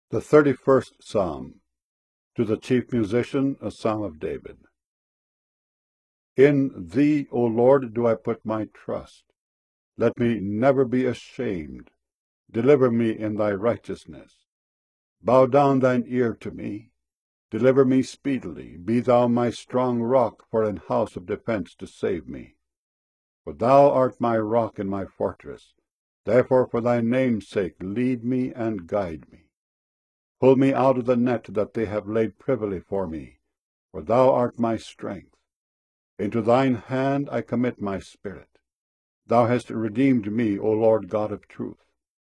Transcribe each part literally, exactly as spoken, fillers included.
The thirty-first Psalm. To the chief musician, a psalm of David. In thee, O Lord, do I put my trust. Let me never be ashamed. Deliver me in thy righteousness. Bow down thine ear to me. Deliver me speedily. Be thou my strong rock for an house of defence to save me. For thou art my rock and my fortress. Therefore for thy name's sake lead me and guide me. Pull me out of the net that they have laid privily for me, for thou art my strength. Into thine hand I commit my spirit. Thou hast redeemed me, O Lord God of truth.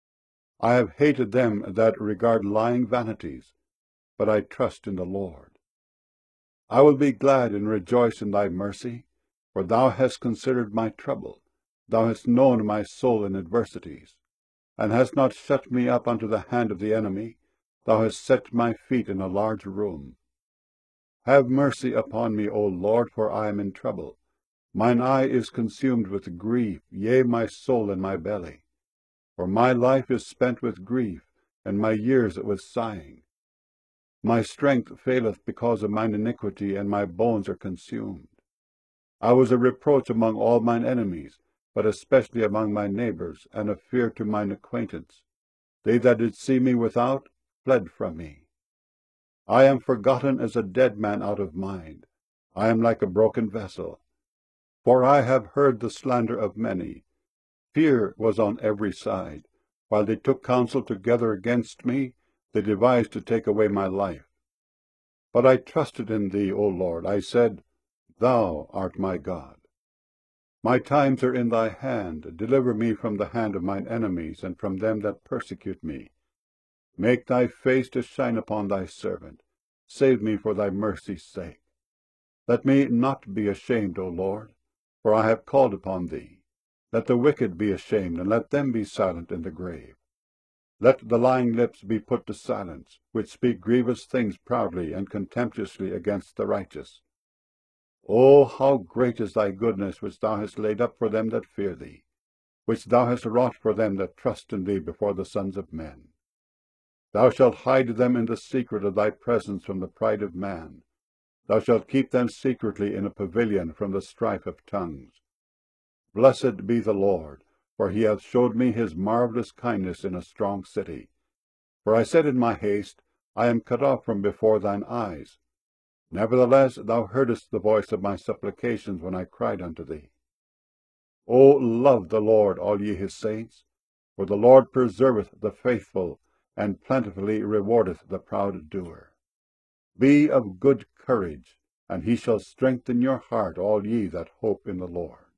I have hated them that regard lying vanities, but I trust in the Lord. I will be glad and rejoice in thy mercy, for thou hast considered my trouble. Thou hast known my soul in adversities, and hast not shut me up unto the hand of the enemy. Thou hast set my feet in a large room. Have mercy upon me, O Lord, for I am in trouble. Mine eye is consumed with grief, yea, my soul and my belly. For my life is spent with grief, and my years with sighing. My strength faileth because of mine iniquity, and my bones are consumed. I was a reproach among all mine enemies, but especially among my neighbours, and a fear to mine acquaintance. They that did see me without fled from me. I am forgotten as a dead man out of mind. I am like a broken vessel. For I have heard the slander of many. Fear was on every side. While they took counsel together against me, they devised to take away my life. But I trusted in thee, O Lord. I said, Thou art my God. My times are in thy hand. Deliver me from the hand of mine enemies, and from them that persecute me. Make thy face to shine upon thy servant. Save me for thy mercy's sake. Let me not be ashamed, O Lord, for I have called upon thee. Let the wicked be ashamed, and let them be silent in the grave. Let the lying lips be put to silence, which speak grievous things proudly and contemptuously against the righteous. O how great is thy goodness, which thou hast laid up for them that fear thee, which thou hast wrought for them that trust in thee before the sons of men. Thou shalt hide them in the secret of thy presence from the pride of man. Thou shalt keep them secretly in a pavilion from the strife of tongues. Blessed be the Lord, for he hath showed me his marvellous kindness in a strong city. For I said in my haste, I am cut off from before thine eyes. Nevertheless thou heardest the voice of my supplications when I cried unto thee. O love the Lord, all ye his saints, for the Lord preserveth the faithful, and plentifully rewardeth the proud doer. Be of good courage, and he shall strengthen your heart, all ye that hope in the Lord.